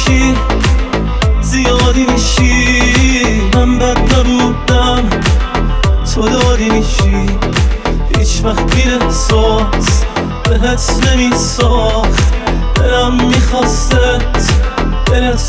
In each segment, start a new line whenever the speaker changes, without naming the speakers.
میشی، زیادی میشی. من بد نبودم، تو داری میشی. هیچ وقت بی احساس بهت نمیساخت، دلم میخواستت دلت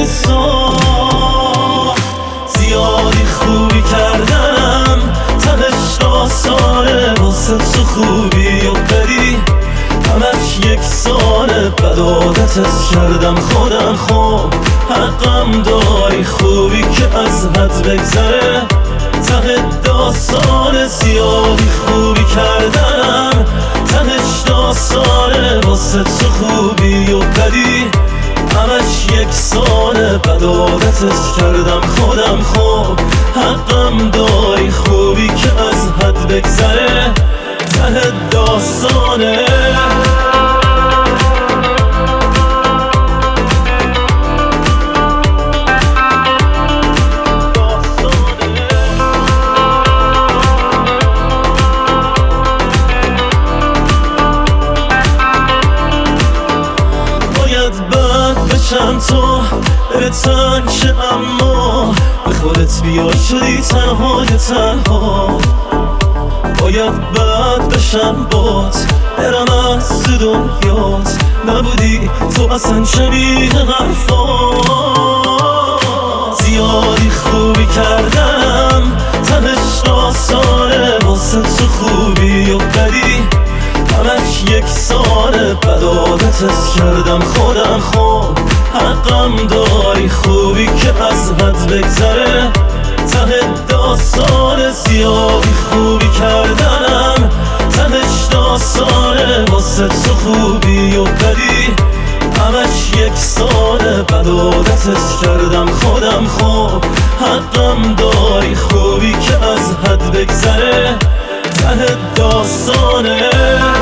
نمیساخت. زیادی خوبی کردم، تهش آسانه واسه تو خوبی و بدی همش یکسانه. بد عادتت کردم خودم، خب حقم داری خوبی که از حد بگذره ته داستانه. زیادی خوبی کردم، تهش داستانه واسه تو خوبی و بدی همش یکسانه. بد عادتت کردم خودم، خب حقم داری خوبی که از حد بگذره ته داستانه. بشم تو به تنگ شه، اما به خودت بیا شدی تنهای تنها. باید بد بشم بات، برم از تو دنیات، نبودی تو اصلا شبیه حرفات. زیادی خوبی کردم، تهش آسانه واسه تو خوبی و بدی همش یکسانه. بد عادتت کردم خودم، خب حقم داری خوبی که از حد بگذره ته داستانه. زیادی خوبی کردم، تهش داستانه واسه تو خوبی و بدی همش یکسانه. بد عادتت کردم خودم، خب حقم داری خوبی که از حد بگذره ته داستانه.